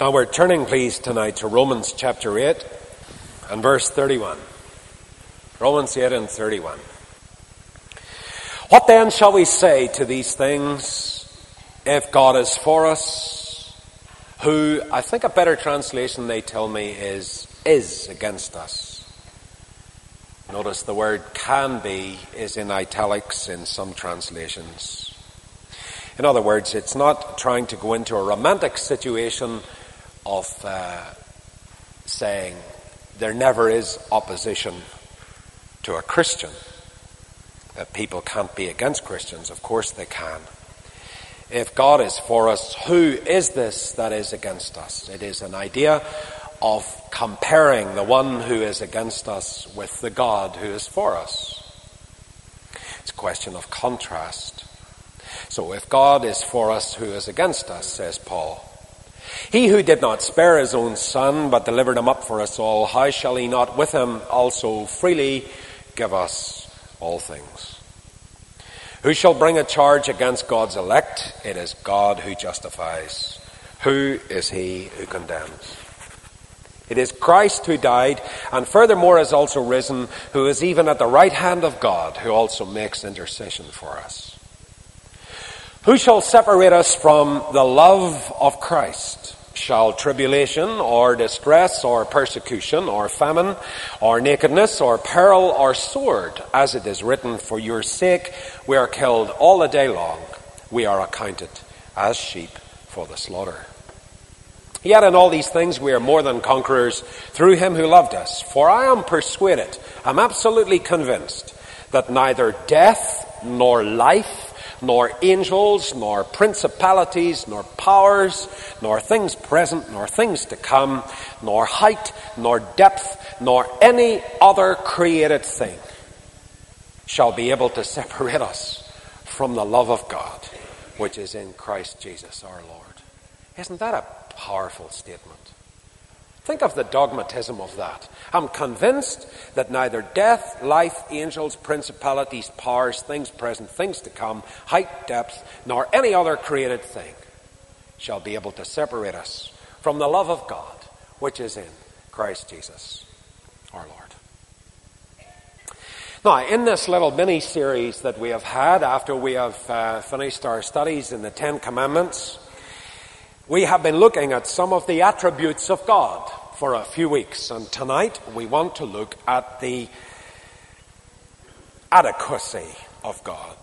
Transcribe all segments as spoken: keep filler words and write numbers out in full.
Now we're turning, please, tonight to Romans chapter eight and verse thirty-one. Romans eight and thirty-one. What then shall we say to these things? If God is for us, who, I think a better translation they tell me is, is against us. Notice the word can be is in italics in some translations. In other words, it's not trying to go into a romantic situation of uh, saying there never is opposition to a Christian, that people can't be against Christians. Of course they can. If God is for us, who is this that is against us? It is an idea of comparing the one who is against us with the God who is for us. It's a question of contrast. So if God is for us, who is against us, says Paul? He who did not spare his own son, but delivered him up for us all, how shall he not with him also freely give us all things? Who shall bring a charge against God's elect? It is God who justifies. Who is he who condemns? It is Christ who died, and furthermore is also risen, who is even at the right hand of God, who also makes intercession for us. Who shall separate us from the love of Christ? Shall tribulation, or distress, or persecution, or famine, or nakedness, or peril, or sword? As it is written, for your sake we are killed all the day long. We are accounted as sheep for the slaughter. Yet in all these things we are more than conquerors through him who loved us. For I am persuaded, I'm absolutely convinced, that neither death, nor life, nor angels, nor principalities, nor powers, nor things present, nor things to come, nor height, nor depth, nor any other created thing shall be able to separate us from the love of God, which is in Christ Jesus our Lord. Isn't that a powerful statement? Think of the dogmatism of that. I'm convinced that neither death, life, angels, principalities, powers, things present, things to come, height, depth, nor any other created thing shall be able to separate us from the love of God, which is in Christ Jesus, our Lord. Now, in this little mini-series that we have had after we have uh, finished our studies in the Ten Commandments, we have been looking at some of the attributes of God for a few weeks, and tonight we want to look at the adequacy of God.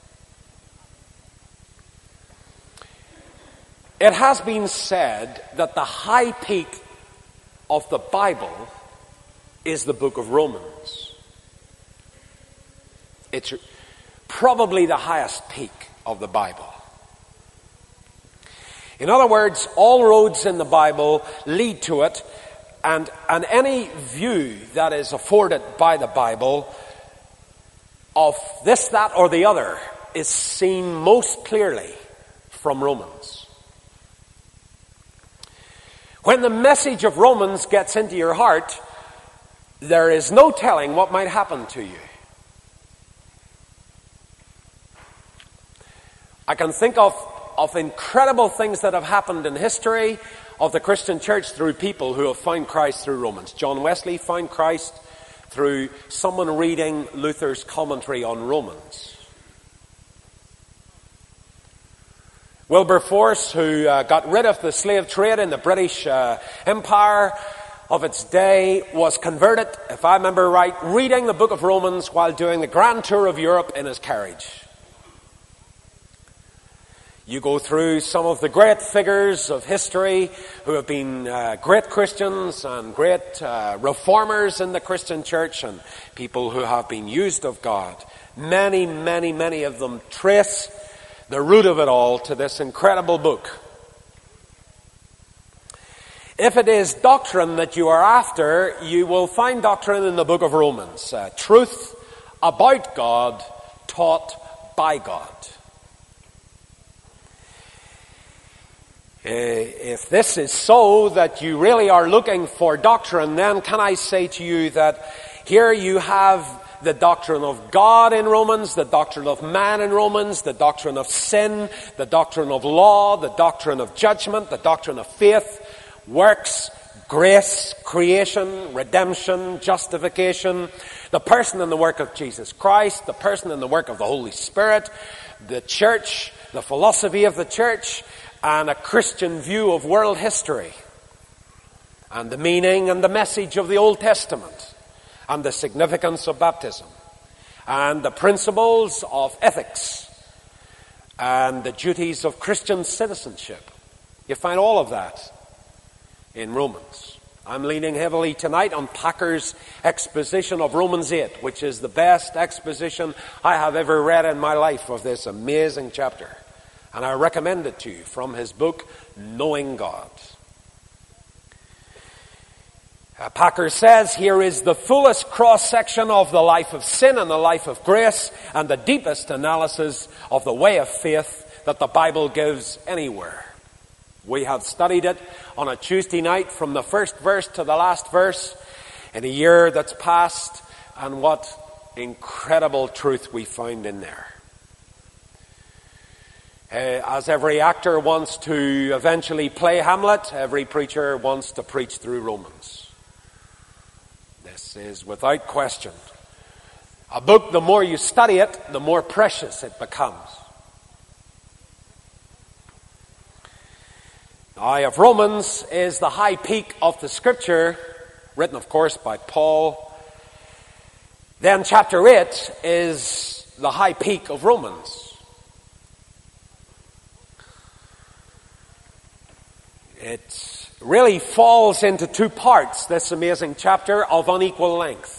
It has been said that the high peak of the Bible is the book of Romans. It's probably the highest peak of the Bible. In other words, all roads in the Bible lead to it, and, and any view that is afforded by the Bible of this, that, or the other is seen most clearly from Romans. When the message of Romans gets into your heart, there is no telling what might happen to you. I can think of of incredible things that have happened in history of the Christian church through people who have found Christ through Romans. John Wesley found Christ through someone reading Luther's commentary on Romans. Wilberforce, who uh, got rid of the slave trade in the British uh, Empire of its day, was converted, if I remember right, reading the book of Romans while doing the grand tour of Europe in his carriage. You go through some of the great figures of history who have been uh, great Christians and great uh, reformers in the Christian church, and people who have been used of God. Many, many, many of them trace the root of it all to this incredible book. If it is doctrine that you are after, you will find doctrine in the book of Romans. Uh, truth about God taught by God. If this is so, that you really are looking for doctrine, then can I say to you that here you have the doctrine of God in Romans, the doctrine of man in Romans, the doctrine of sin, the doctrine of law, the doctrine of judgment, the doctrine of faith. works, grace, creation, redemption, justification, the person and the work of Jesus Christ, the person and the work of the Holy Spirit, the church, the philosophy of the church, and a Christian view of world history, and the meaning and the message of the Old Testament, and the significance of baptism, and the principles of ethics, and the duties of Christian citizenship. You find all of that in Romans. I'm leaning heavily tonight on Packer's exposition of Romans eight, which is the best exposition I have ever read in my life of this amazing chapter. And I recommend it to you from his book, Knowing God. Uh, Packer says, here is the fullest cross-section of the life of sin and the life of grace, and the deepest analysis of the way of faith that the Bible gives anywhere. We have studied it on a Tuesday night from the first verse to the last verse in a year that's passed, and what incredible truth we find in there. Uh, as every actor wants to eventually play Hamlet, every preacher wants to preach through Romans. This is without question a book, the more you study it, the more precious it becomes. Now, if Romans is the high peak of the Scripture, written of course by Paul, then chapter eight is the high peak of Romans. It really falls into two parts, this amazing chapter of unequal length.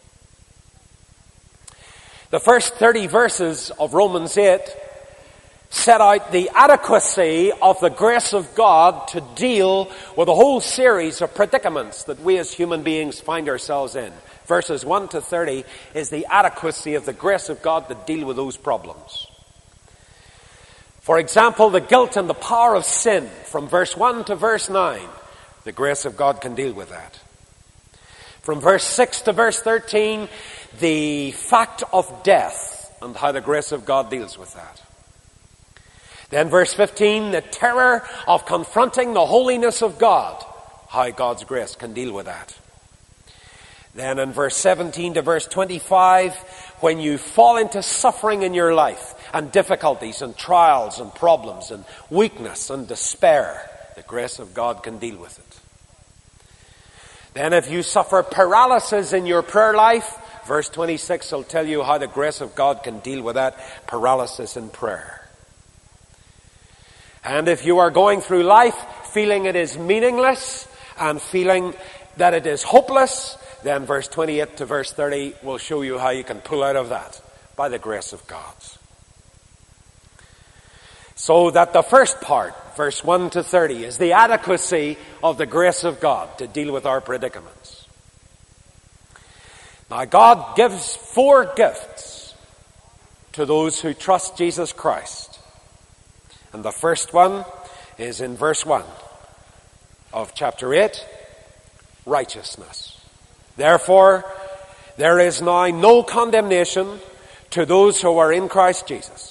The first thirty verses of Romans eight set out the adequacy of the grace of God to deal with a whole series of predicaments that we as human beings find ourselves in. Verses one to thirty is the adequacy of the grace of God to deal with those problems. For example, the guilt and the power of sin, from verse one to verse nine, the grace of God can deal with that. From verse six to verse thirteen, the fact of death and how the grace of God deals with that. Then verse fifteen, the terror of confronting the holiness of God, how God's grace can deal with that. Then in verse seventeen to verse twenty-five, when you fall into suffering in your life, and difficulties and trials and problems and weakness and despair, the grace of God can deal with it. Then if you suffer paralysis in your prayer life, verse twenty-six will tell you how the grace of God can deal with that paralysis in prayer. And if you are going through life feeling it is meaningless and feeling that it is hopeless, then verse twenty-eight to verse thirty will show you how you can pull out of that by the grace of God. So that the first part, verse one to thirty, is the adequacy of the grace of God to deal with our predicaments. Now, God gives four gifts to those who trust Jesus Christ. And the first one is in verse one of chapter eight, righteousness. Therefore, there is now no condemnation to those who are in Christ Jesus.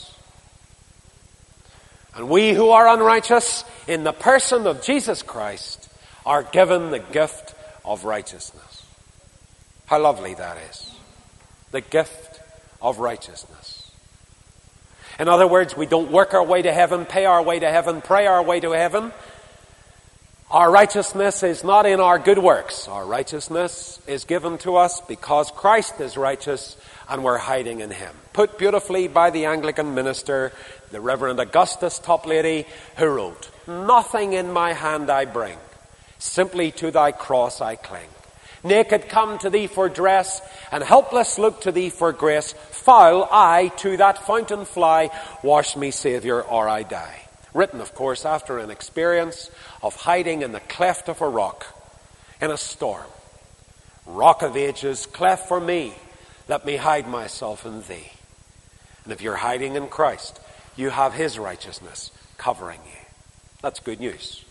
And we who are unrighteous in the person of Jesus Christ are given the gift of righteousness. How lovely that is. The gift of righteousness. In other words, we don't work our way to heaven, pay our way to heaven, pray our way to heaven. Our righteousness is not in our good works. Our righteousness is given to us because Christ is righteous and we're hiding in Him. Put beautifully by the Anglican minister, the Reverend Augustus Toplady, who wrote, "Nothing in my hand I bring, simply to thy cross I cling. Naked come to thee for dress, and helpless look to thee for grace. Foul I to that fountain fly, wash me, Saviour, or I die." Written, of course, after an experience of hiding in the cleft of a rock in a storm. Rock of ages, cleft for me, let me hide myself in thee. And if you're hiding in Christ, you have His righteousness covering you. That's good news.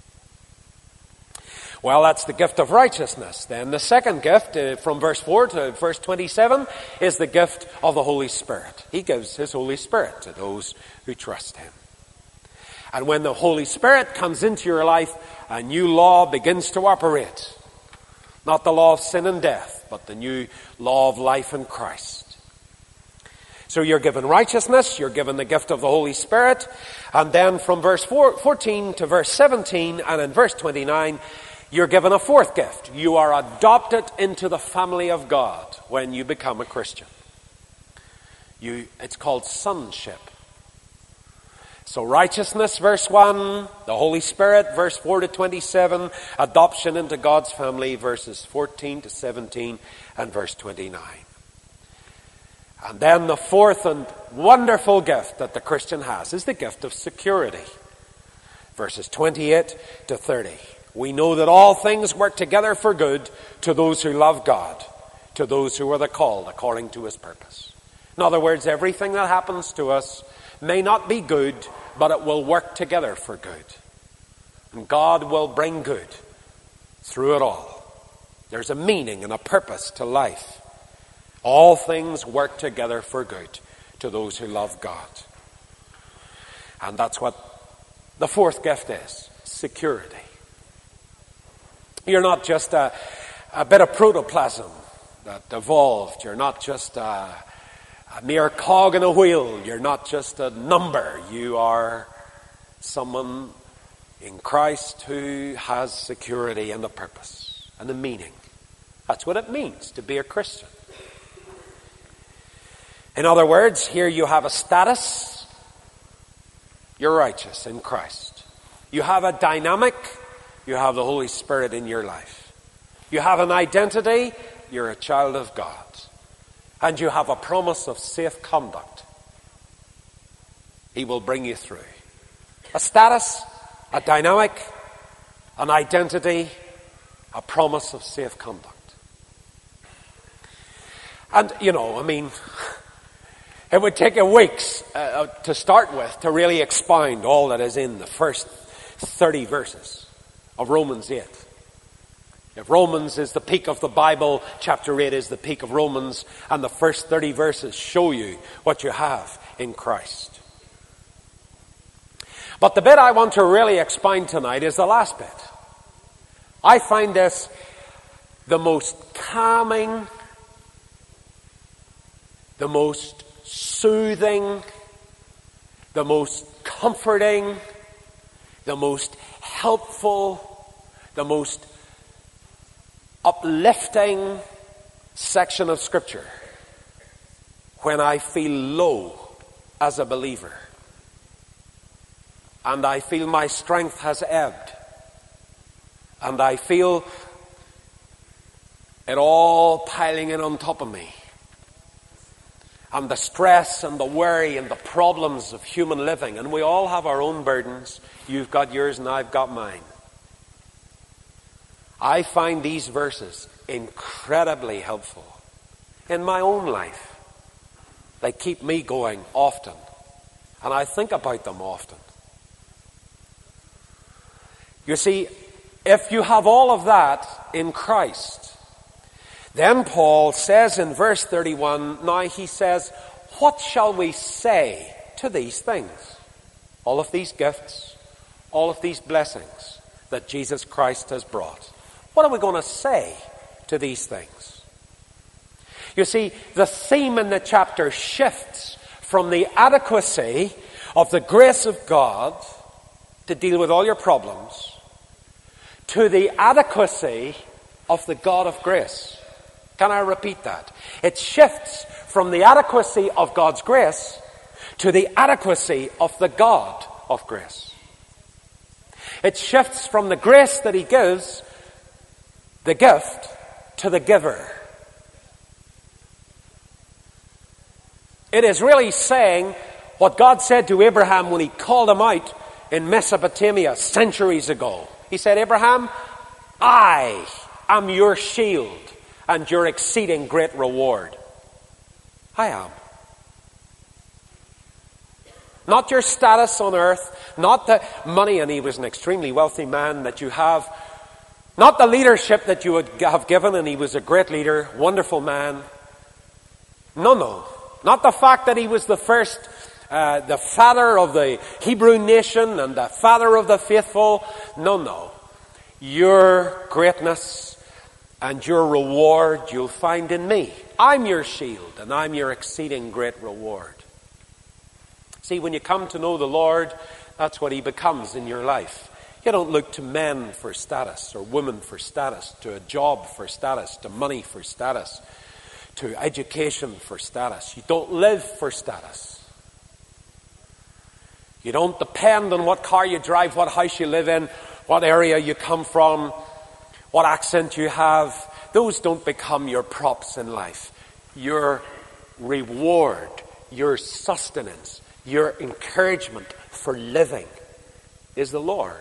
Well, that's the gift of righteousness. Then the second gift, uh, from verse four to verse twenty-seven, is the gift of the Holy Spirit. He gives His Holy Spirit to those who trust Him. And when the Holy Spirit comes into your life, a new law begins to operate. Not the law of sin and death, but the new law of life in Christ. So you're given righteousness, you're given the gift of the Holy Spirit, and then from verse fourteen to verse seventeen and in verse twenty-nine, you're given a fourth gift. You are adopted into the family of God when you become a Christian. You, it's called sonship. So righteousness, verse one, the Holy Spirit, verse four to twenty-seven, adoption into God's family, verses fourteen to seventeen, and verse twenty-nine. And then the fourth and wonderful gift that the Christian has is the gift of security. Verses twenty-eight to thirty. We know that all things work together for good to those who love God, to those who are the called according to his purpose. In other words, everything that happens to us may not be good, but it will work together for good. And God will bring good through it all. There's a meaning and a purpose to life. All things work together for good to those who love God. And that's what the fourth gift is, security. You're not just a, a bit of protoplasm that evolved. You're not just a, a mere cog in a wheel. You're not just a number. You are someone in Christ who has security and a purpose and a meaning. That's what it means to be a Christian. In other words, here you have a status. You're righteous in Christ. You have a dynamic. You have the Holy Spirit in your life. You have an identity. You're a child of God. And you have a promise of safe conduct. He will bring you through. A status, a dynamic, an identity, a promise of safe conduct. And, you know, I mean, it would take a weeks uh, to start with to really expound all that is in the first thirty verses of Romans eight. If Romans is the peak of the Bible, chapter eight is the peak of Romans, and the first thirty verses show you what you have in Christ. But the bit I want to really expound tonight is the last bit. I find this the most calming, the most soothing, the most comforting, the most helpful, the most uplifting section of Scripture when I feel low as a believer and I feel my strength has ebbed and I feel it all piling in on top of me. And the stress and the worry and the problems of human living. And we all have our own burdens. You've got yours and I've got mine. I find these verses incredibly helpful in my own life. They keep me going often. And I think about them often. You see, if you have all of that in Christ, then Paul says in verse thirty-one, now he says, what shall we say to these things? All of these gifts, all of these blessings that Jesus Christ has brought. What are we going to say to these things? You see, the theme in the chapter shifts from the adequacy of the grace of God to deal with all your problems to the adequacy of the God of grace. Can I repeat that? It shifts from the adequacy of God's grace to the adequacy of the God of grace. It shifts from the grace that he gives, the gift, to the giver. It is really saying what God said to Abraham when he called him out in Mesopotamia centuries ago. He said, Abraham, I am your shield and your exceeding great reward. I am. Not your status on earth, not the money, and he was an extremely wealthy man, that you have. Not the leadership that you would have given, and he was a great leader, wonderful man. No, no. Not the fact that he was the first uh, the father of the Hebrew nation and the father of the faithful. No, no. Your greatness and your reward you'll find in me. I'm your shield and I'm your exceeding great reward. See, when you come to know the Lord, that's what he becomes in your life. You don't look to men for status or women for status, to a job for status, to money for status, to education for status. You don't live for status. You don't depend on what car you drive, what house you live in, what area you come from, what accent you have. Those don't become your props in life. Your reward, your sustenance, your encouragement for living is the Lord.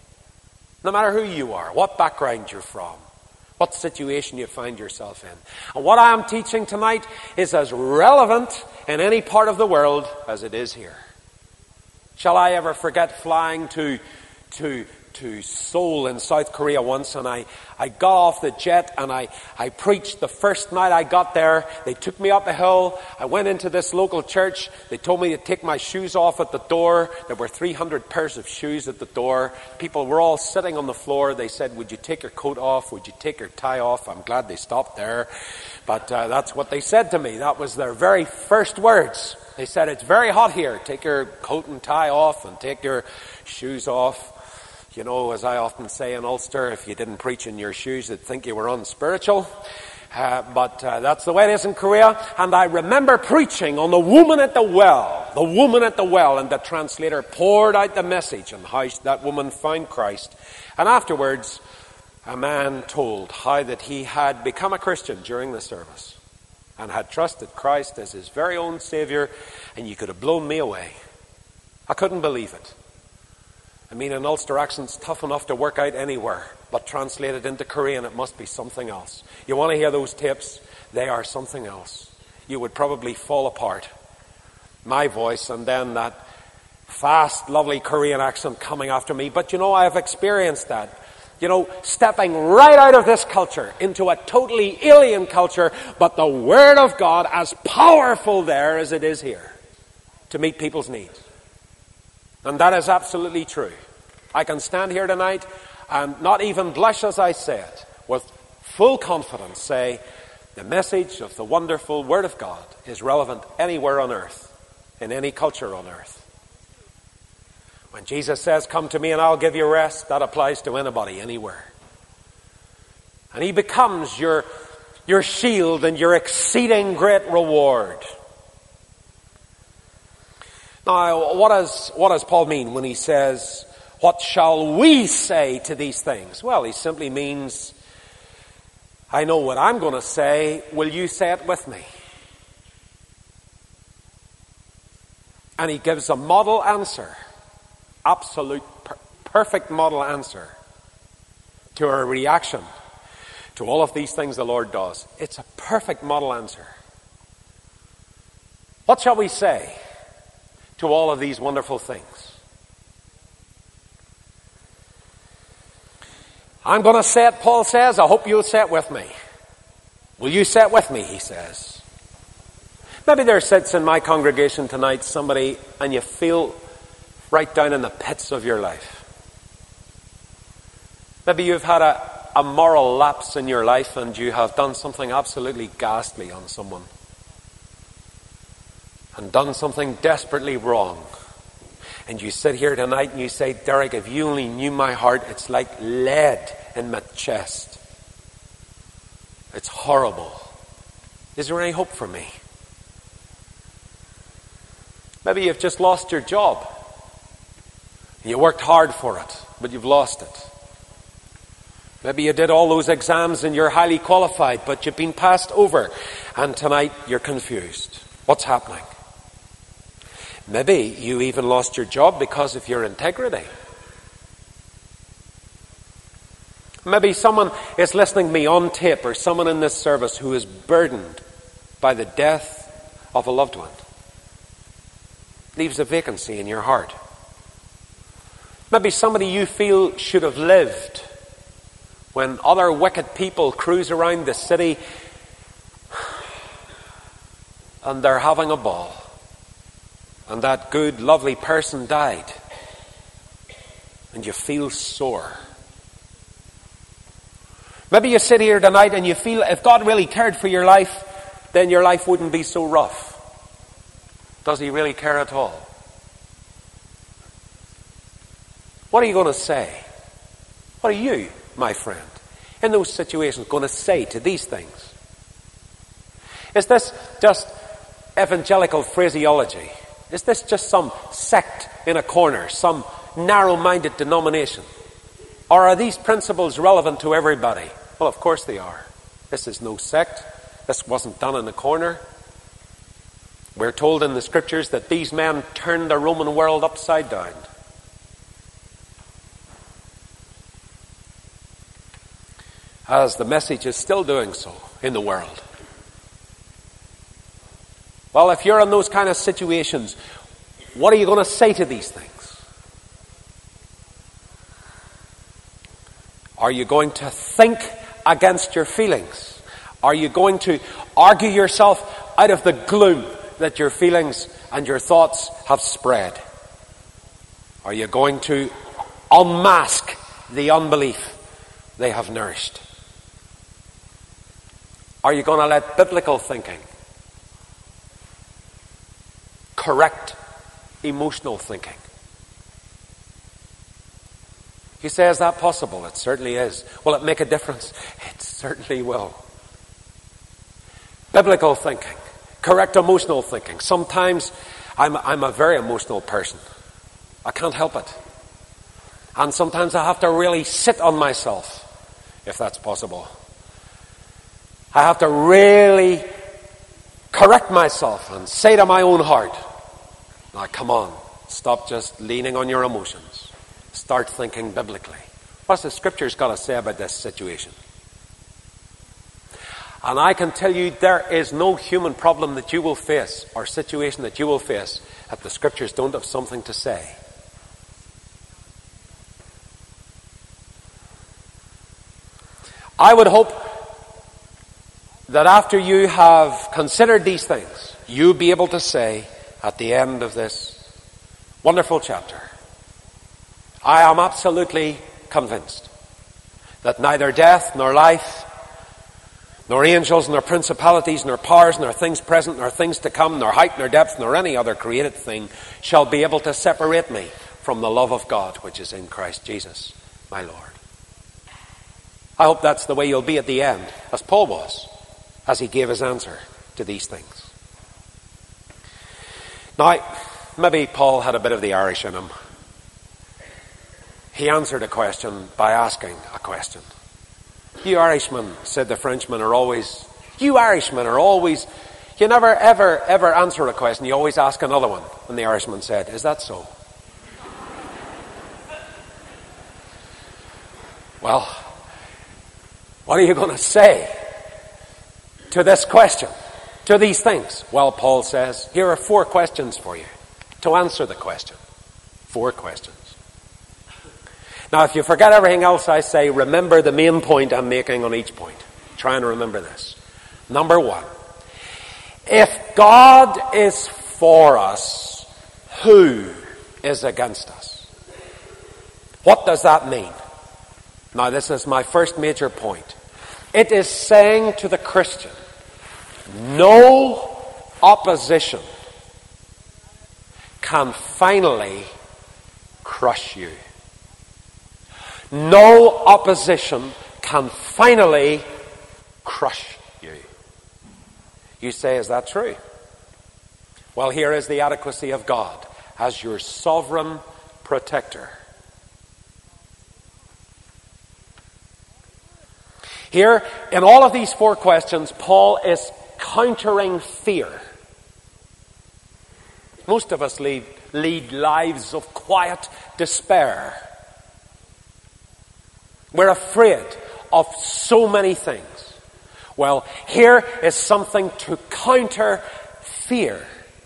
No matter who you are, what background you're from, what situation you find yourself in. And what I am teaching tonight is as relevant in any part of the world as it is here. Shall I ever forget flying to to to Seoul in South Korea once, and I, I got off the jet and I, I preached the first night I got there. They took me up a hill. I went into this local church. They told me to take my shoes off at the door. There were three hundred pairs of shoes at the door. People were all sitting on the floor. They said, would you take your coat off? Would you take your tie off? I'm glad they stopped there. But uh, that's what they said to me. That was their very first words. They said, it's very hot here. Take your coat and tie off and take your shoes off. You know, as I often say in Ulster, if you didn't preach in your shoes, they'd think you were unspiritual. Uh, but uh, that's the way it is in Korea. And I remember preaching on the woman at the well. The woman at the well. And the translator poured out the message on how that woman found Christ. And afterwards, a man told how that he had become a Christian during the service and had trusted Christ as his very own Savior. And you could have blown me away. I couldn't believe it. I mean, an Ulster accent's tough enough to work out anywhere, but translated into Korean, it must be something else. You want to hear those tapes? They are something else. You would probably fall apart. My voice and then that fast, lovely Korean accent coming after me. But you know, I have experienced that. You know, stepping right out of this culture into a totally alien culture, but the Word of God as powerful there as it is here to meet people's needs. And that is absolutely true. I can stand here tonight and not even blush as I say it, with full confidence say the message of the wonderful Word of God is relevant anywhere on earth, in any culture on earth. When Jesus says, come to me and I'll give you rest, that applies to anybody, anywhere. And he becomes your, your shield and your exceeding great reward. Now, what does, what does Paul mean when he says, what shall we say to these things? Well, he simply means, I know what I'm going to say. Will you say it with me? And he gives a model answer. Absolute, per- perfect model answer to our reaction to all of these things the Lord does. It's a perfect model answer. What shall we say to all of these wonderful things? I'm going to say it, Paul says. I hope you'll say it with me. Will you say it with me, he says. Maybe there sits in my congregation tonight somebody and you feel right down in the pits of your life. Maybe you've had a, a moral lapse in your life and you have done something absolutely ghastly on someone. And done something desperately wrong. And you sit here tonight and you say, Derek, if you only knew my heart, it's like lead in my chest. It's horrible. Is there any hope for me? Maybe you've just lost your job. You worked hard for it, but you've lost it. Maybe you did all those exams and you're highly qualified, but you've been passed over. And tonight you're confused. What's happening? Maybe you even lost your job because of your integrity. Maybe someone is listening to me on tape, or someone in this service who is burdened by the death of a loved one. Leaves a vacancy in your heart. Maybe somebody you feel should have lived when other wicked people cruise around the city and they're having a ball. and that good, lovely person died, and you feel sore. Maybe you sit here tonight and you feel if God really cared for your life, then your life wouldn't be so rough. Does he really care at all? What are you going to say? What are you, my friend, in those situations going to say to these things? Is this just evangelical phraseology? Is this just some sect in a corner, some narrow-minded denomination? Or are these principles relevant to everybody? Well, of course they are. This is no sect. This wasn't done in a corner. We're told in the scriptures that these men turned the Roman world upside down. As the message is still doing so in the world. Well, if you're in those kind of situations, what are you going to say to these things? Are you going to think against your feelings? Are you going to argue yourself out of the gloom that your feelings and your thoughts have spread? Are you going to unmask the unbelief they have nourished? Are you going to let biblical thinking correct emotional thinking? You say, is that possible? It certainly is. Will it make a difference? It certainly will. Biblical thinking, correct emotional thinking. Sometimes I'm, I'm a very emotional person. I can't help it. And sometimes I have to really sit on myself, if that's possible. I have to really correct myself and say to my own heart, now come on, stop just leaning on your emotions. Start thinking biblically. What's the scriptures got to say about this situation? And I can tell you there is no human problem that you will face or situation that you will face that the scriptures don't have something to say. I would hope that after you have considered these things, you'll be able to say at the end of this wonderful chapter, I am absolutely convinced that neither death nor life, nor angels, nor principalities, nor powers, nor things present, nor things to come, nor height, nor depth, nor any other created thing shall be able to separate me from the love of God which is in Christ Jesus, my Lord. I hope that's the way you'll be at the end, as Paul was, as he gave his answer to these things. Now, maybe Paul had a bit of the Irish in him. He answered a question by asking a question. You Irishmen, said the Frenchman, are always, you Irishmen are always, you never ever ever answer a question, you always ask another one. And the Irishman said, is that so? Well, what are you going to say to this question, to these things? Well, Paul says, here are four questions for you to answer the question. Four questions. Now, if you forget everything else I say, remember the main point I'm making on each point. Try and remember this. Number one, if God is for us, who is against us? What does that mean? Now, this is my first major point. It is saying to the Christian, no opposition can finally crush you. No opposition can finally crush you. You say, is that true? Well, here is the adequacy of God as your sovereign protector. Here, in all of these four questions, Paul is countering fear. Most of us lead, lead lives of quiet despair. We're afraid of so many things. Well, here is something to counter fear.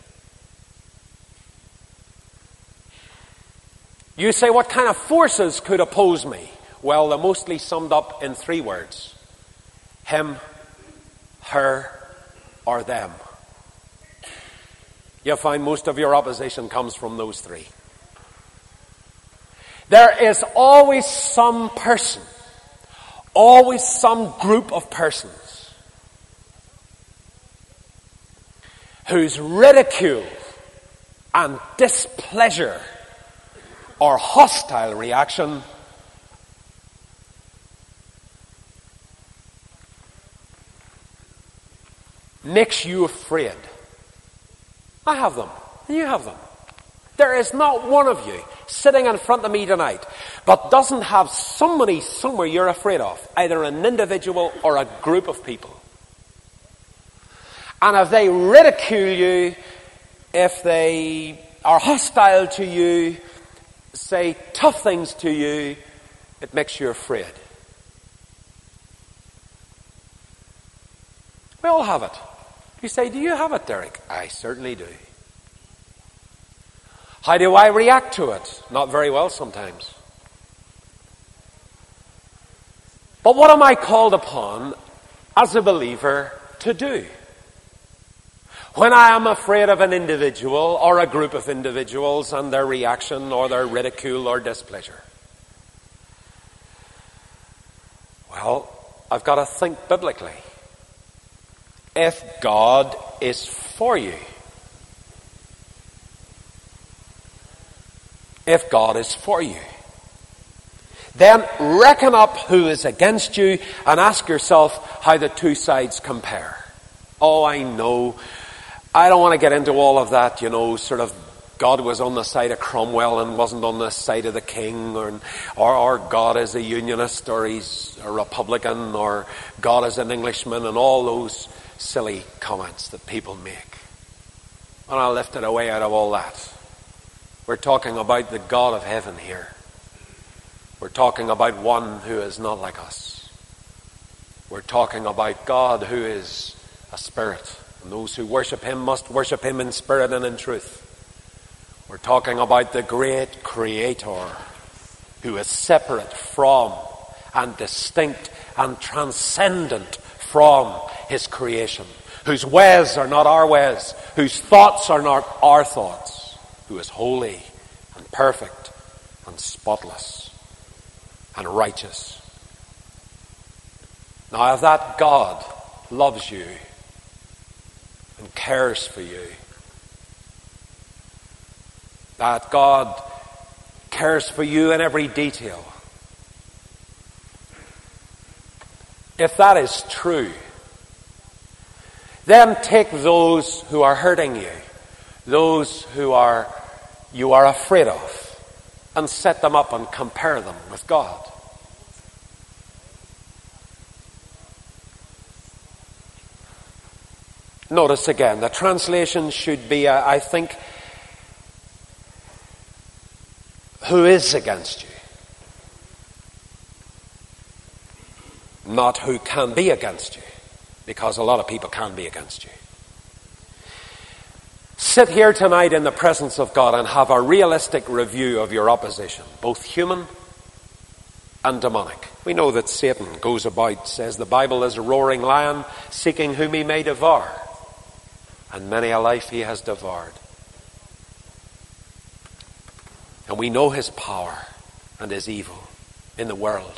You say, what kind of forces could oppose me? Well, they're mostly summed up in three words. Him, her, or them. you'll find most of your opposition comes from those three. There is always some person, always some group of persons whose ridicule and displeasure or hostile reaction makes you afraid. I have them. You have them. There is not one of you sitting in front of me tonight but doesn't have somebody somewhere you're afraid of, either an individual or a group of people. And if they ridicule you, if they are hostile to you, say tough things to you, it makes you afraid. We all have it. You say, do you have it, Derek? I certainly do. How do I react to it? Not very well sometimes. But what am I called upon as a believer to do? When I am afraid of an individual or a group of individuals and their reaction or their ridicule or displeasure. Well, I've got to think biblically. If God is for you, if God is for you, then reckon up who is against you and ask yourself how the two sides compare. Oh, I know. I don't want to get into all of that, you know, sort of God was on the side of Cromwell and wasn't on the side of the king, or, or, or God is a unionist, or he's a Republican, or God is an Englishman, and all those silly comments that people make. And I lifted away out of all that. We're talking about the God of heaven here. We're talking about one who is not like us. We're talking about God who is a spirit. And those who worship him must worship him in spirit and in truth. We're talking about the great Creator who is separate from and distinct and transcendent from his creation, whose ways are not our ways, whose thoughts are not our thoughts, who is holy and perfect and spotless and righteous. Now, if that God loves you and cares for you, that God cares for you in every detail, if that is true, then take those who are hurting you, those who are you are afraid of, and set them up and compare them with God. Notice again, the translation should be, uh, I think, who is against you, not who can be against you, because a lot of people can be against you. Sit here tonight in the presence of God and have a realistic review of your opposition, both human and demonic. We know that Satan goes about, says the Bible, as a roaring lion, seeking whom he may devour. And many a life he has devoured. And we know his power and his evil in the world.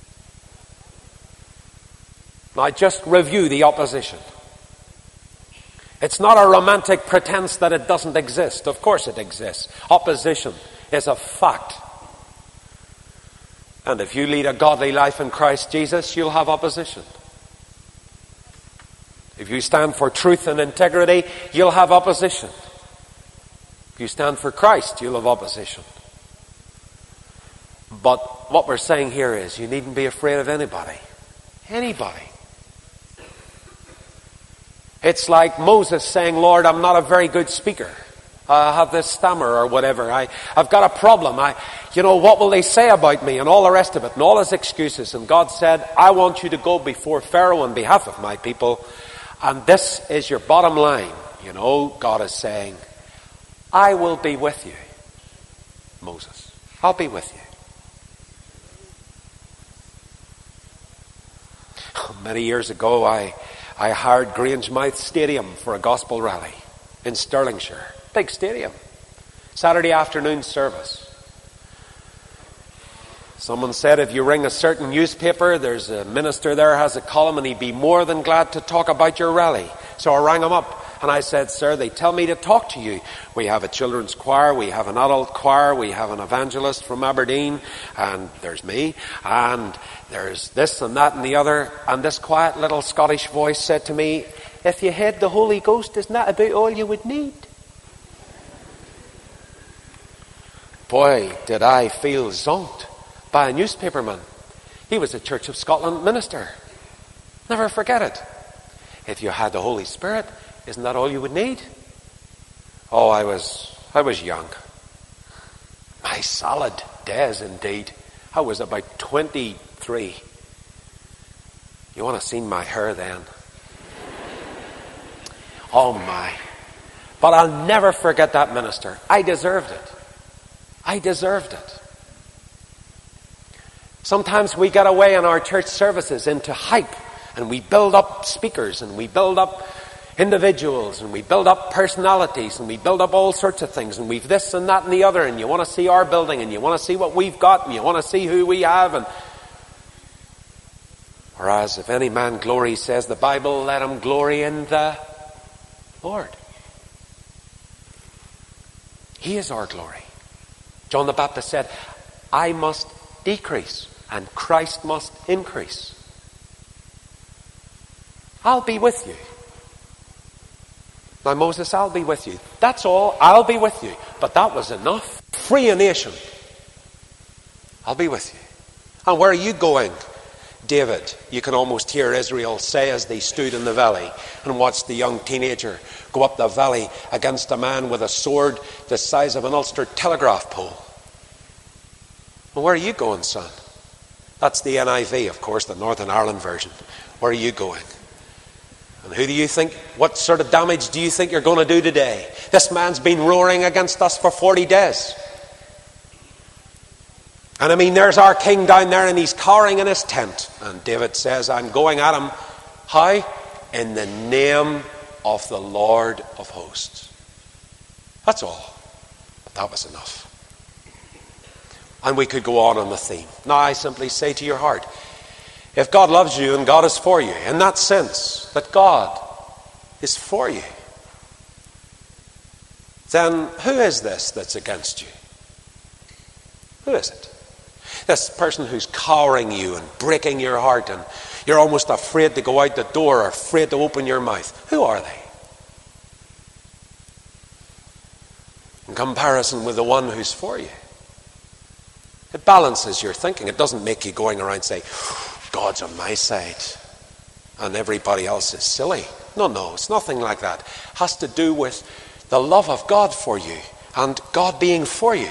Now just review the opposition. It's not a romantic pretense that it doesn't exist. Of course it exists. Opposition is a fact. And if you lead a godly life in Christ Jesus, you'll have opposition. If you stand for truth and integrity, you'll have opposition. If you stand for Christ, you'll have opposition. But what we're saying here is you needn't be afraid of anybody. Anybody. It's like Moses saying, Lord, I'm not a very good speaker. I have this stammer or whatever. I, I've got a problem. I, you know, what will they say about me? And all the rest of it. And all his excuses. And God said, I want you to go before Pharaoh on behalf of my people. And this is your bottom line. You know, God is saying, I will be with you, Moses. I'll be with you. Many years ago, I, I hired Grangemouth Stadium for a gospel rally in Stirlingshire. Big stadium. Saturday afternoon service. Someone said if you ring a certain newspaper, there's a minister there has a column and he'd be more than glad to talk about your rally. So I rang him up and I said, sir, they tell me to talk to you. We have a children's choir, we have an adult choir, we have an evangelist from Aberdeen, and there's me, and there's this and that and the other. And this quiet little Scottish voice said to me, if you had the Holy Ghost, isn't that about all you would need? Boy, did I feel zonked by a newspaperman. He was a Church of Scotland minister. Never forget it. If you had the Holy Spirit, isn't that all you would need? Oh, I was, I was young. My salad days indeed. I was about twenty-three. You want to see my hair then? Oh my. But I'll never forget that minister. I deserved it. I deserved it. Sometimes we get away in our church services into hype, and we build up speakers, and we build up individuals, and we build up personalities, and we build up all sorts of things, and we've this and that and the other, and you want to see our building, and you want to see what we've got, and you want to see who we have. And whereas if any man glory, says the Bible, let him glory in the Lord. He is our glory. John the Baptist said, I must decrease and Christ must increase. I'll be with you. Now, Moses, I'll be with you. That's all. I'll be with you. But that was enough. Free a nation. I'll be with you. And where are you going, David? You can almost hear Israel say as they stood in the valley and watched the young teenager go up the valley against a man with a sword the size of an Ulster telegraph pole. Well, where are you going, son? That's the N I V, of course, the Northern Ireland version. Where are you going? And who do you think, what sort of damage do you think you're going to do today? This man's been roaring against us for forty days. And I mean, there's our king down there and he's cowering in his tent. And David says, I'm going at him. How? In the name of the Lord of hosts. That's all. But that was enough. And we could go on on the theme. Now I simply say to your heart, if God loves you and God is for you, in that sense that God is for you, then who is this that's against you? Who is it? This person who's cowering you and breaking your heart and you're almost afraid to go out the door or afraid to open your mouth. Who are they? In comparison with the one who's for you. It balances your thinking. It doesn't make you going around saying, God's on my side and everybody else is silly. No, no, it's nothing like that. It has to do with the love of God for you and God being for you.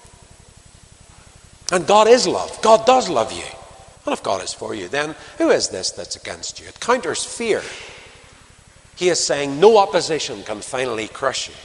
And God is love. God does love you. And if God is for you, then who is this that's against you? It counters fear. He is saying no opposition can finally crush you.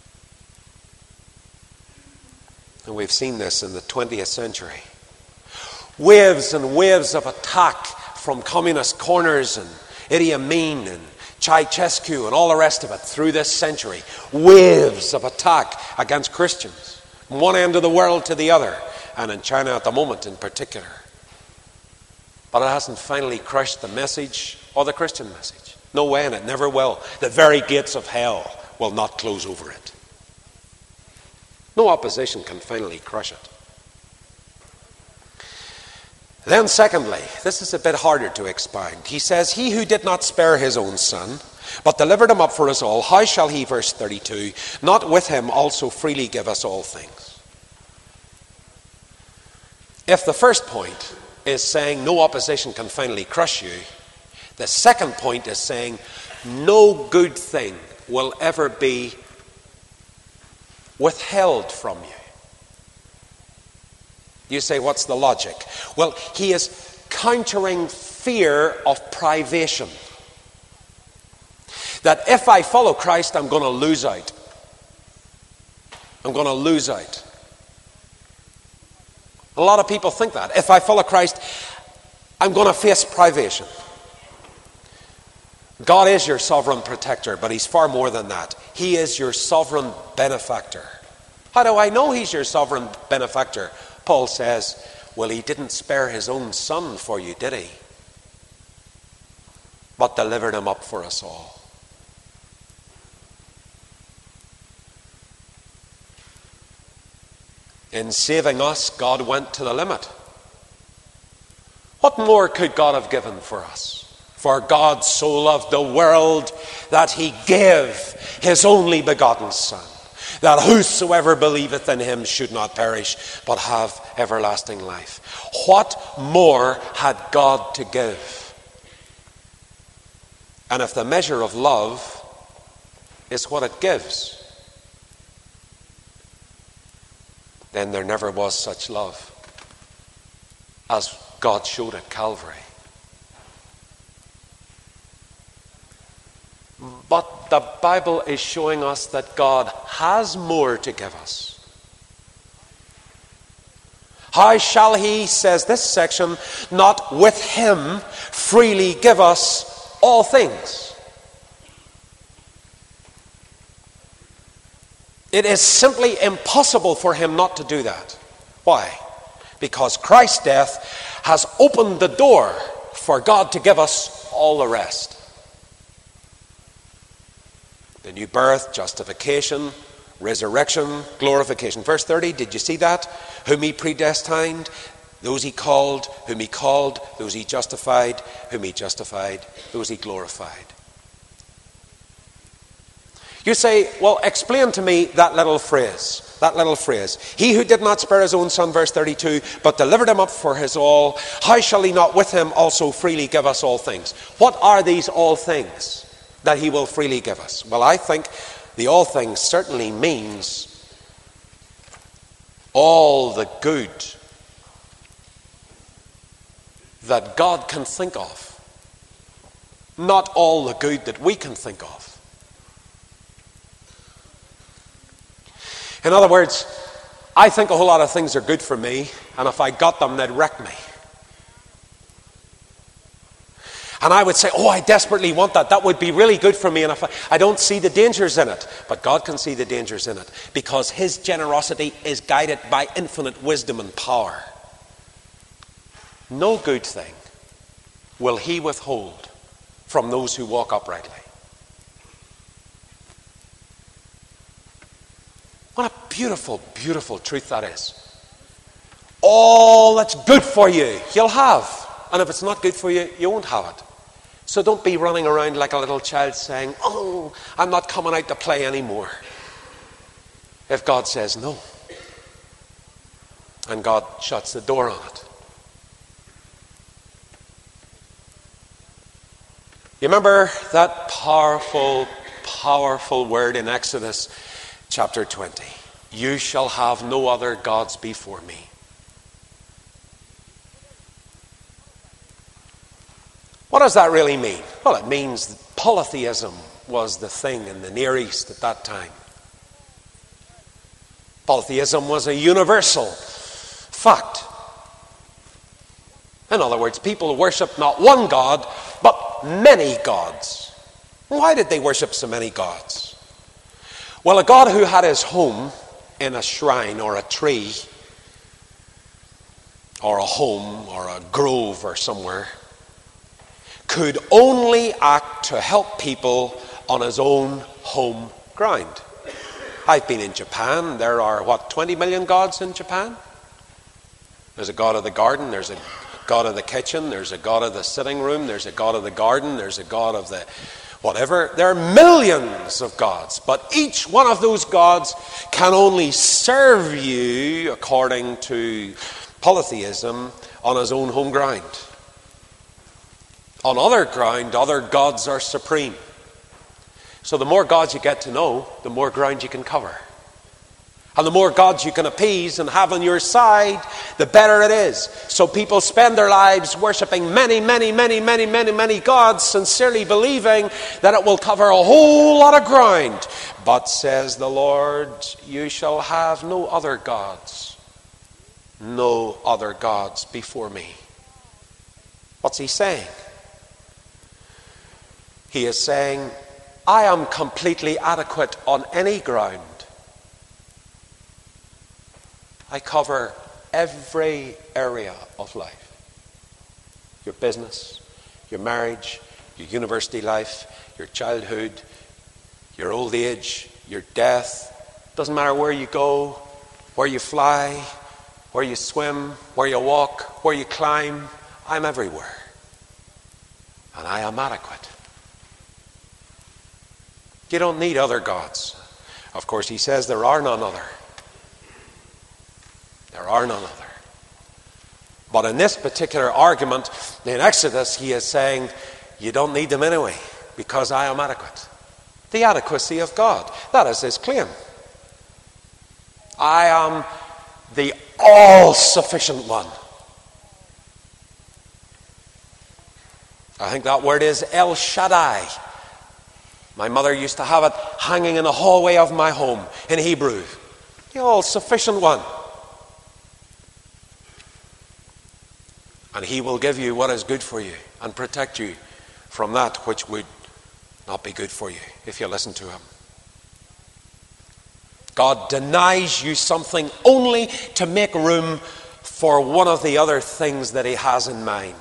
And we've seen this in the twentieth century. Waves and waves of attack from communist corners and Idi Amin and Ceausescu and all the rest of it through this century. Waves of attack against Christians. From one end of the world to the other. And in China at the moment in particular. But it hasn't finally crushed the message or the Christian message. No way, and it never will. The very gates of hell will not close over it. No opposition can finally crush it. Then secondly, this is a bit harder to expound. He says, he who did not spare his own son, but delivered him up for us all, how shall he, verse thirty-two, not with him also freely give us all things? If the first point is saying no opposition can finally crush you, the second point is saying no good thing will ever be withheld from you. You say, what's the logic? Well, he is countering fear of privation. That if I follow Christ, I'm going to lose out. I'm going to lose out. A lot of people think that. If I follow Christ, I'm going to face privation. God is your sovereign protector, but he's far more than that. He is your sovereign benefactor. How do I know he's your sovereign benefactor? Paul says, well, he didn't spare his own son for you, did he? But delivered him up for us all. In saving us, God went to the limit. What more could God have given for us? For God so loved the world that he gave his only begotten Son, that whosoever believeth in him should not perish, but have everlasting life. What more had God to give? And if the measure of love is what it gives, then there never was such love as God showed at Calvary. But the Bible is showing us that God has more to give us. How shall he, says this section, not with him freely give us all things? It is simply impossible for him not to do that. Why? Because Christ's death has opened the door for God to give us all the rest. The new birth, justification, resurrection, glorification. Verse thirty, did you see that? Whom he predestined, those he called, whom he called, those he justified, whom he justified, those he glorified. You say, well, explain to me that little phrase. That little phrase. He who did not spare his own son, verse thirty-two, but delivered him up for his all, how shall he not with him also freely give us all things? What are these all things that he will freely give us? Well, I think the all things certainly means all the good that God can think of. Not all the good that we can think of. In other words, I think a whole lot of things are good for me, and if I got them, they'd wreck me. And I would say, oh, I desperately want that. That would be really good for me, and if I, I don't see the dangers in it. But God can see the dangers in it, because his generosity is guided by infinite wisdom and power. No good thing will he withhold from those who walk uprightly. What a beautiful, beautiful truth that is. All that's good for you, you'll have. And if it's not good for you, you won't have it. So don't be running around like a little child saying, oh, I'm not coming out to play anymore. If God says no, and God shuts the door on it. You remember that powerful, powerful word in Exodus chapter twenty. You shall have no other gods before me. What does that really mean? Well, it means that polytheism was the thing in the Near East at that time. Polytheism was a universal fact. In other words, people worshiped not one God, but many gods. Why did they worship so many gods? Well, a God who had his home in a shrine or a tree or a home or a grove or somewhere could only act to help people on his own home ground. I've been in Japan. There are, what, twenty million gods in Japan? There's a god of the garden, there's a god of the kitchen, there's a god of the sitting room, there's a god of the garden, there's a god of the whatever. There are millions of gods, but each one of those gods can only serve you, according to polytheism, on his own home ground. On other ground, other gods are supreme. So the more gods you get to know, the more ground you can cover. And the more gods you can appease and have on your side, the better it is. So people spend their lives worshipping many, many, many, many, many, many gods, sincerely believing that it will cover a whole lot of ground. But says the Lord, you shall have no other gods, no other gods before me. What's he saying? He is saying, I am completely adequate on any ground. I cover every area of life. Your business, your marriage, your university life, your childhood, your old age, your death. Doesn't matter where you go, where you fly, where you swim, where you walk, where you climb. I'm everywhere. And I am adequate. You don't need other gods. Of course, he says there are none other. There are none other. But in this particular argument, in Exodus, he is saying, you don't need them anyway, because I am adequate. The adequacy of God. That is his claim. I am the all-sufficient one. I think that word is El Shaddai. My mother used to have it hanging in the hallway of my home in Hebrew. The all-sufficient one. And he will give you what is good for you and protect you from that which would not be good for you if you listen to him. God denies you something only to make room for one of the other things that he has in mind.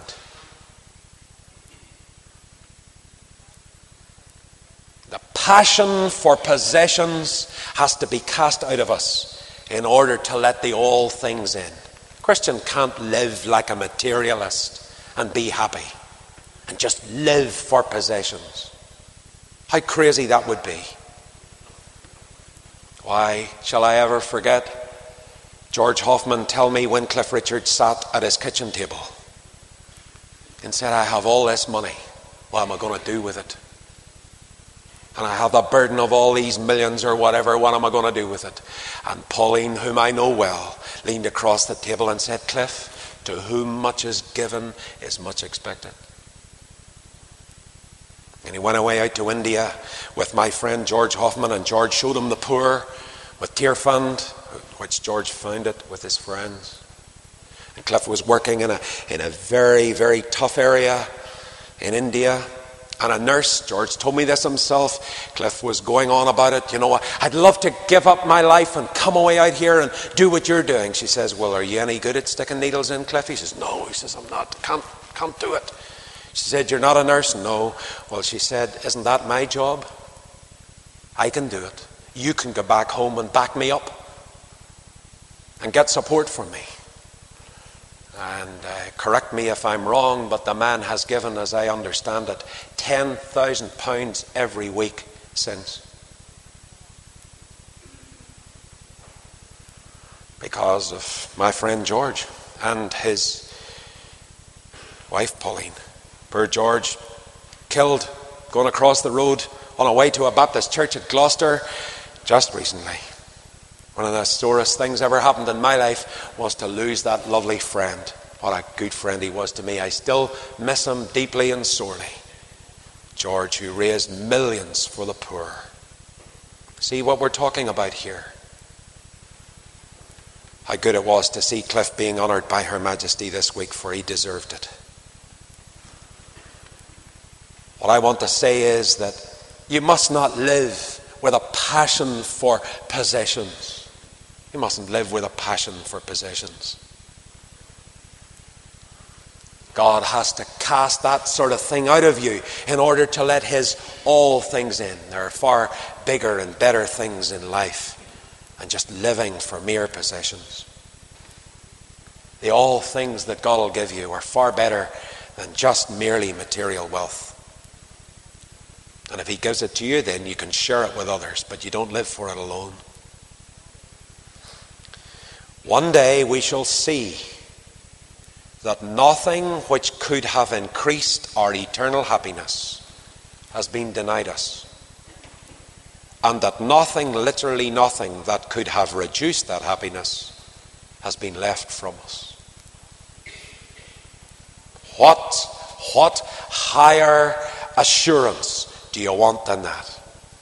The passion for possessions has to be cast out of us in order to let the all things in. A Christian can't live like a materialist and be happy and just live for possessions. How crazy that would be. Why shall I ever forget George Hoffman tell me when Cliff Richard sat at his kitchen table and said, I have all this money. What am I going to do with it? And I have the burden of all these millions or whatever. What am I going to do with it? And Pauline, whom I know well, leaned across the table and said, Cliff, to whom much is given is much expected. And he went away out to India with my friend George Hoffman, and George showed him the poor with Tear Fund, which George founded with his friends. And Cliff was working in a, in a very, very tough area in India. And a nurse, George told me this himself, Cliff was going on about it, you know, I'd love to give up my life and come away out here and do what you're doing. She says, well, are you any good at sticking needles in, Cliff? He says, no. He says, I'm not, can't, can't do it. She said, you're not a nurse? No. Well, she said, isn't that my job? I can do it. You can go back home and back me up and get support from me. And uh, correct me if I'm wrong, but the man has given, as I understand it, ten thousand pounds every week since. Because of my friend George and his wife Pauline. Poor George, killed going across the road on a way to a Baptist church at Gloucester just recently. One of the sorest things ever happened in my life was to lose that lovely friend. What a good friend he was to me. I still miss him deeply and sorely. George, who raised millions for the poor. See what we're talking about here. How good it was to see Cliff being honoured by Her Majesty this week, for he deserved it. What I want to say is that you must not live with a passion for possessions. You mustn't live with a passion for possessions. God has to cast that sort of thing out of you in order to let his all things in. There are far bigger and better things in life than just living for mere possessions. The all things that God will give you are far better than just merely material wealth. And if he gives it to you, then you can share it with others, but you don't live for it alone. One day we shall see that nothing which could have increased our eternal happiness has been denied us. And that nothing, literally nothing, that could have reduced that happiness has been left from us. What, what higher assurance do you want than that?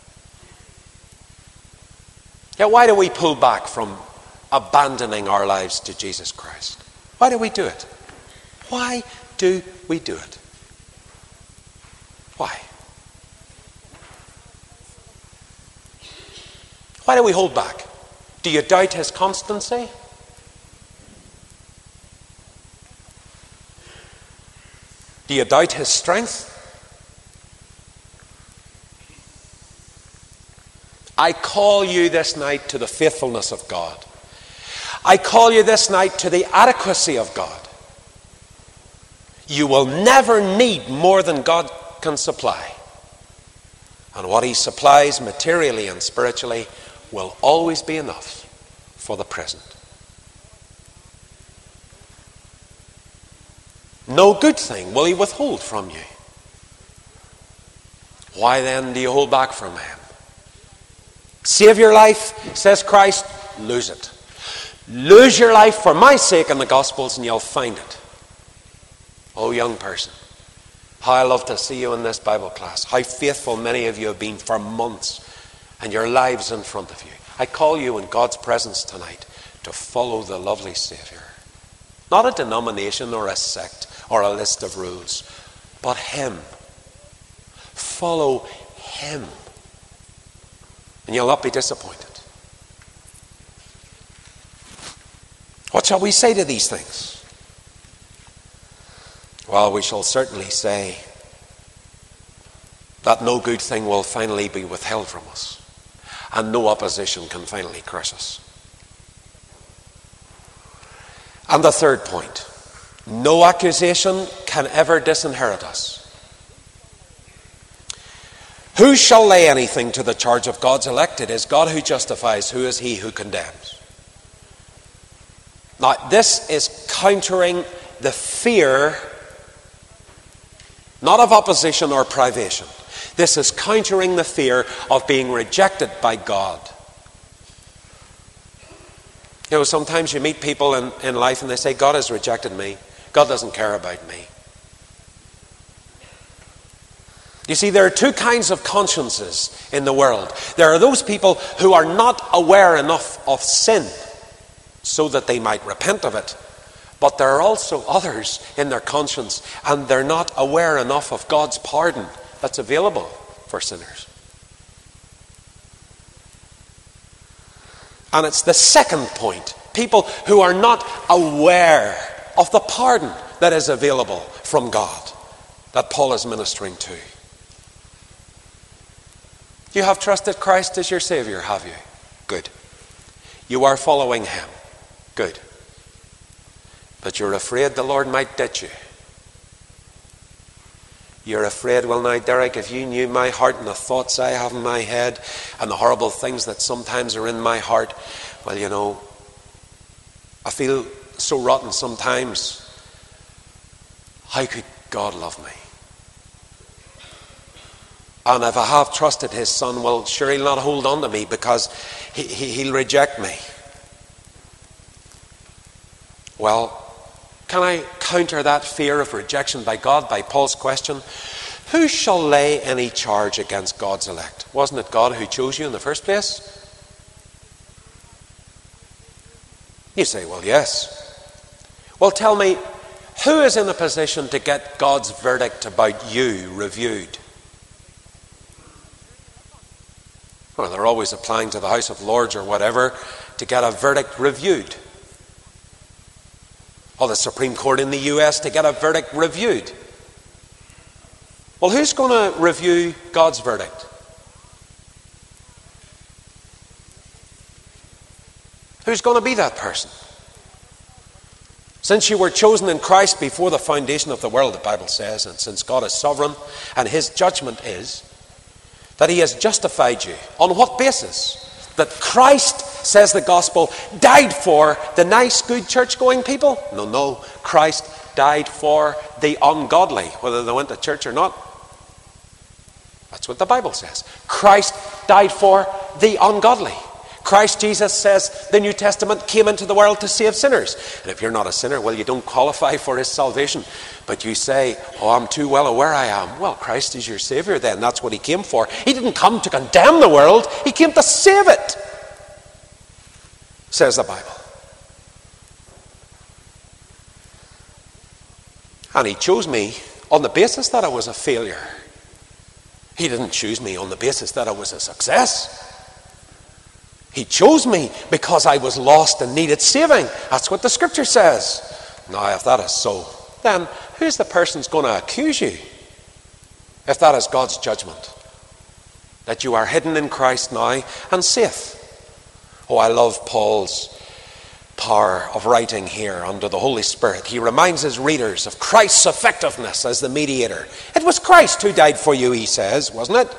Yeah, why do we pull back from abandoning our lives to Jesus Christ? Why do we do it? Why do we do it? Why? Why do we hold back? Do you doubt his constancy? Do you doubt his strength? I call you this night to the faithfulness of God. I call you this night to the adequacy of God. You will never need more than God can supply. And what he supplies materially and spiritually will always be enough for the present. No good thing will he withhold from you. Why then do you hold back from him? Save your life, says Christ, lose it. Lose your life for my sake in the Gospels and you'll find it. Oh, young person, how I love to see you in this Bible class. How faithful many of you have been for months and your lives in front of you. I call you in God's presence tonight to follow the lovely Saviour. Not a denomination or a sect or a list of rules, but him. Follow him. And you'll not be disappointed. What shall we say to these things? Well, we shall certainly say that no good thing will finally be withheld from us, and no opposition can finally crush us. And the third point, no accusation can ever disinherit us. Who shall lay anything to the charge of God's elect? It is God who justifies. Who is he who condemns? Now, this is countering the fear, not of opposition or privation. This is countering the fear of being rejected by God. You know, sometimes you meet people in, in life and they say, God has rejected me. God doesn't care about me. You see, there are two kinds of consciences in the world. There are those people who are not aware enough of sin so that they might repent of it. But there are also others in their conscience and they're not aware enough of God's pardon that's available for sinners. And it's the second point. People who are not aware of the pardon that is available from God that Paul is ministering to. You have trusted Christ as your Savior, have you? Good. You are following him. Good. But you're afraid the Lord might ditch you. You're afraid, well now, Derek, if you knew my heart and the thoughts I have in my head and the horrible things that sometimes are in my heart, well, you know, I feel so rotten sometimes. How could God love me? And if I have trusted his Son, well, sure, he'll not hold on to me because he, he, he'll reject me. Well, can I counter that fear of rejection by God by Paul's question? Who shall lay any charge against God's elect? Wasn't it God who chose you in the first place? You say, well, yes. Well, tell me, who is in a position to get God's verdict about you reviewed? Well, they're always applying to the House of Lords or whatever to get a verdict reviewed. Or the Supreme Court in the U S to get a verdict reviewed. Well, who's going to review God's verdict? Who's going to be that person? Since you were chosen in Christ before the foundation of the world, the Bible says, and since God is sovereign and his judgment is that he has justified you. On what basis? That Christ, says the gospel, died for the nice, good church-going people? No, no. Christ died for the ungodly, whether they went to church or not. That's what the Bible says. Christ died for the ungodly. Christ Jesus says the New Testament came into the world to save sinners. And if you're not a sinner, well, you don't qualify for his salvation. But you say, oh, I'm too well aware I am. Well, Christ is your Savior then. That's what he came for. He didn't come to condemn the world. He came to save it, says the Bible. And he chose me on the basis that I was a failure. He didn't choose me on the basis that I was a success. He chose me because I was lost and needed saving. That's what the scripture says. Now, if that is so, then who's the person who's going to accuse you? If that is God's judgment, that you are hidden in Christ now and safe. Oh, I love Paul's power of writing here under the Holy Spirit. He reminds his readers of Christ's effectiveness as the mediator. It was Christ who died for you, he says, wasn't it?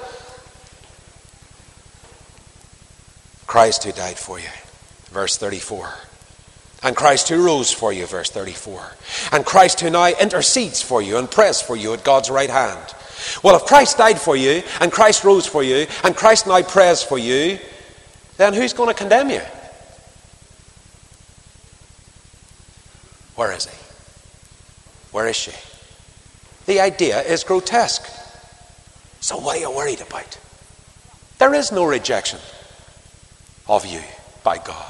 Christ who died for you, verse thirty-four. And Christ who rose for you, verse thirty-four. And Christ who now intercedes for you and prays for you at God's right hand. Well, if Christ died for you, and Christ rose for you, and Christ now prays for you, then who's going to condemn you? Where is he? Where is she? The idea is grotesque. So what are you worried about? There is no rejection of you by God.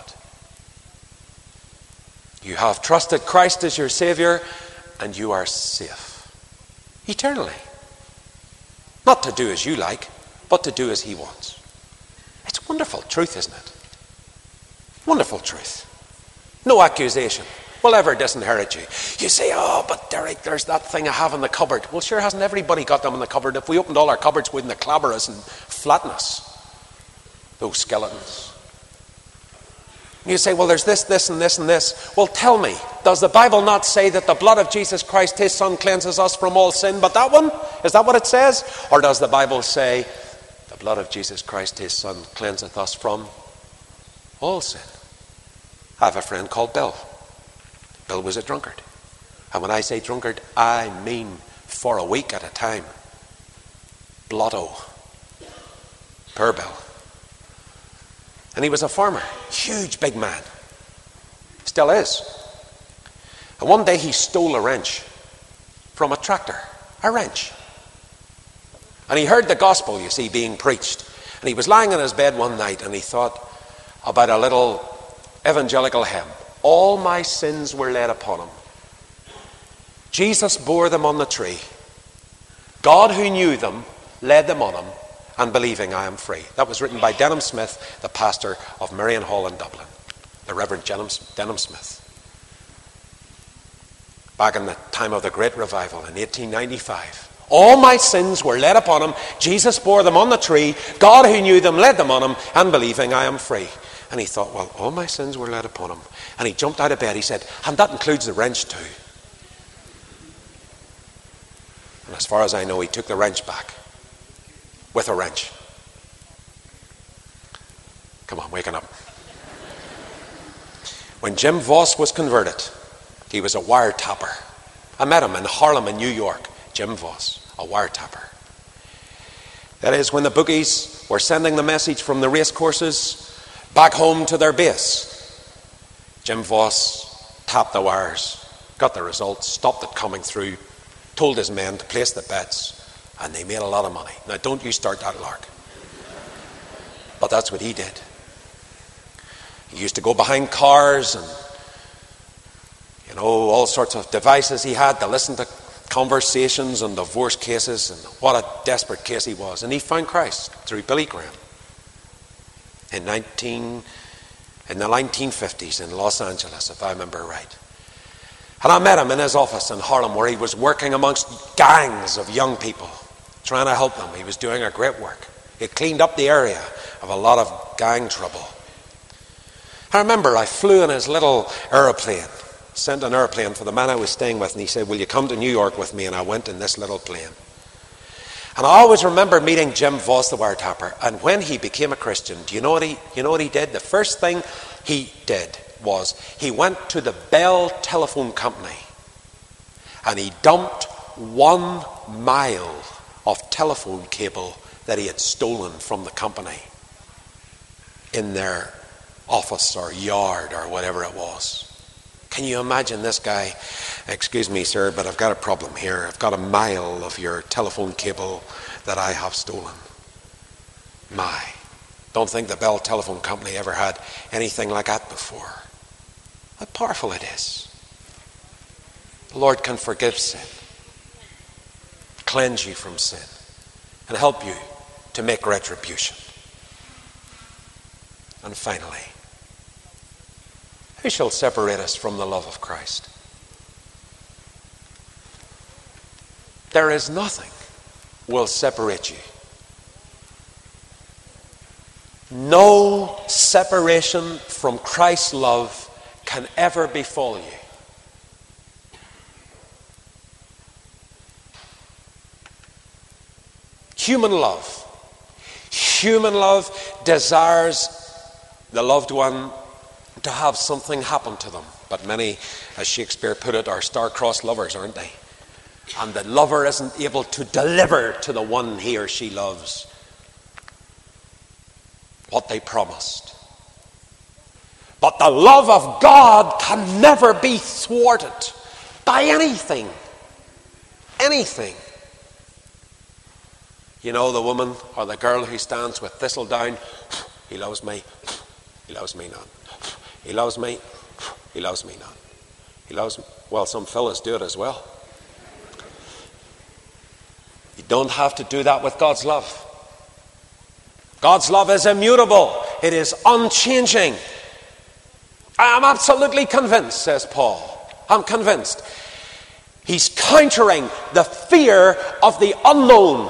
You have trusted Christ as your Savior, and you are safe eternally. Not to do as you like, but to do as he wants. It's wonderful truth, isn't it? Wonderful truth. No accusation will ever disinherit you. You say, oh, but Derek, there's that thing I have in the cupboard. Well, sure, hasn't everybody got them in the cupboard? If we opened all our cupboards, wouldn't they clobber us and flatten us? Those skeletons. You say, well, there's this, this, and this, and this. Well, tell me, does the Bible not say that the blood of Jesus Christ, his Son, cleanses us from all sin? But that one, is that what it says? Or does the Bible say, the blood of Jesus Christ, his Son, cleanseth us from all sin? I have a friend called Bill. Bill was a drunkard. And when I say drunkard, I mean for a week at a time. Blotto. Poor Bill. And he was a farmer, huge big man. Still is. And one day he stole a wrench from a tractor, a wrench. And he heard the gospel, you see, being preached. And he was lying in his bed one night and he thought about a little evangelical hymn. All my sins were laid upon him. Jesus bore them on the tree. God who knew them laid them on him. And believing I am free. That was written by Denham Smith, the pastor of Marion Hall in Dublin. The Reverend Denham Smith. Back in the time of the Great Revival in eighteen ninety-five. All my sins were laid upon him. Jesus bore them on the tree. God who knew them laid them on him. And believing I am free. And he thought, well, all my sins were laid upon him. And he jumped out of bed. He said, and that includes the wrench too. And as far as I know, he took the wrench back. With a wrench. Come on, waking up. When Jim Voss was converted, he was a wiretapper. I met him in Harlem in New York. Jim Voss, a wiretapper. That is, when the bookies were sending the message from the race courses back home to their base, Jim Voss tapped the wires, got the results, stopped it coming through, told his men to place the bets, and they made a lot of money. Now, don't you start that lark. But that's what he did. He used to go behind cars and, you know, all sorts of devices he had to listen to conversations and divorce cases, and what a desperate case he was. And he found Christ through Billy Graham in nineteen in the nineteen fifties in Los Angeles, if I remember right. And I met him in his office in Harlem, where he was working amongst gangs of young people, trying to help them. He was doing a great work. He cleaned up the area of a lot of gang trouble. I remember I flew in his little aeroplane, sent an airplane for the man I was staying with, and he said, will you come to New York with me? And I went in this little plane. And I always remember meeting Jim Voss, the wiretapper, and when he became a Christian, do you know what he, you know what he did? The first thing he did was he went to the Bell Telephone Company and he dumped one mile of telephone cable that he had stolen from the company in their office or yard or whatever it was. Can you imagine this guy? Excuse me, sir, but I've got a problem here. I've got a mile of your telephone cable that I have stolen. My, don't think the Bell Telephone Company ever had anything like that before. How powerful it is. The Lord can forgive sin, cleanse you from sin, and help you to make retribution. And finally, who shall separate us from the love of Christ? There is nothing will separate you. No separation from Christ's love can ever befall you. Human love. Human love desires the loved one to have something happen to them. But many, as Shakespeare put it, are star-crossed lovers, aren't they? And the lover isn't able to deliver to the one he or she loves what they promised. But the love of God can never be thwarted by anything. Anything. You know, the woman or the girl who stands with thistledown, he loves me, he loves me not. He loves me, he loves me not. He loves me. Well, some fellas do it as well. You don't have to do that with God's love. God's love is immutable. It is unchanging. I am absolutely convinced, says Paul. I'm convinced. He's countering the fear of the unknown.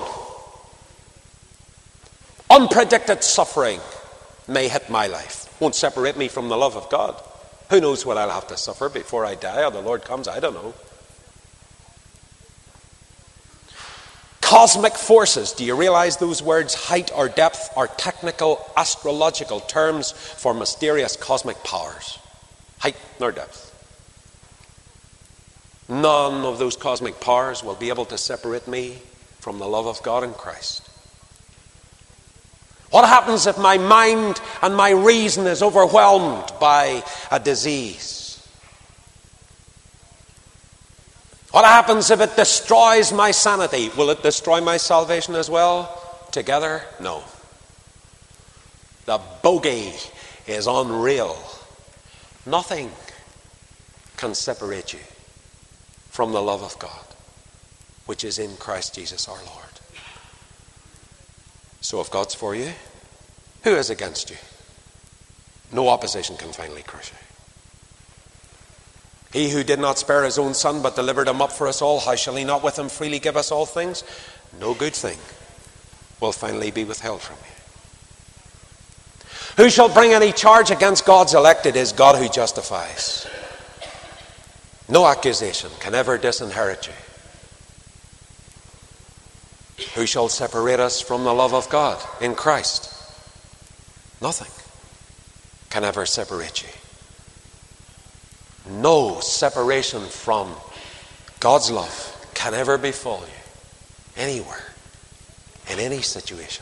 Unpredicted suffering may hit my life. Won't separate me from the love of God. Who knows what I'll have to suffer before I die or the Lord comes? I don't know. Cosmic forces. Do you realize those words, height or depth, are technical astrological terms for mysterious cosmic powers? Height nor depth. None of those cosmic powers will be able to separate me from the love of God in Christ. What happens if my mind and my reason is overwhelmed by a disease? What happens if it destroys my sanity? Will it destroy my salvation as well? Together? No. The bogey is unreal. Nothing can separate you from the love of God, which is in Christ Jesus our Lord. So if God's for you, who is against you? No opposition can finally crush you. He who did not spare his own son, but delivered him up for us all, how shall he not with him freely give us all things? No good thing will finally be withheld from you. Who shall bring any charge against God's elect? It is God who justifies. No accusation can ever disinherit you. Who shall separate us from the love of God in Christ? Nothing can ever separate you. No separation from God's love can ever befall you anywhere, in any situation.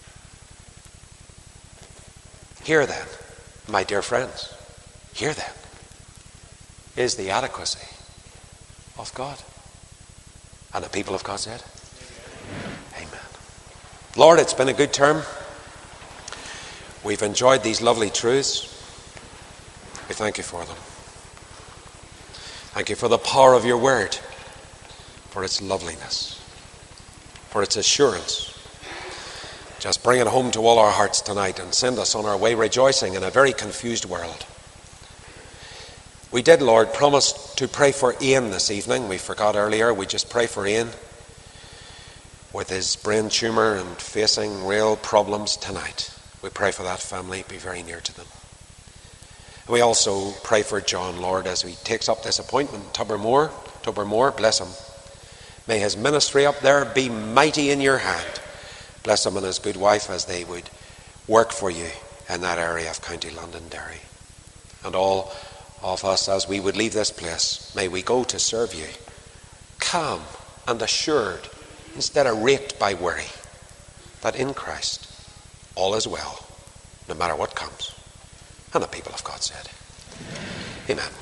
Here then, my dear friends, here then is the adequacy of God. And the people of God said, Amen. Lord, it's been a good term. We've enjoyed these lovely truths. We thank you for them. Thank you for the power of your word, for its loveliness, for its assurance. Just bring it home to all our hearts tonight and send us on our way rejoicing in a very confused world. We did, Lord, promise to pray for Ian this evening. We forgot earlier. We just pray for Ian with his brain tumour and facing real problems tonight. We pray for that family. Be very near to them. We also pray for John, Lord, as he takes up this appointment in Tobermore. Tobermore, bless him. May his ministry up there be mighty in your hand. Bless him and his good wife as they would work for you in that area of County Londonderry. And all of us, as we would leave this place, may we go to serve you, calm and assured, instead of raked by worry, that in Christ all is well, no matter what comes. And the people of God said, Amen.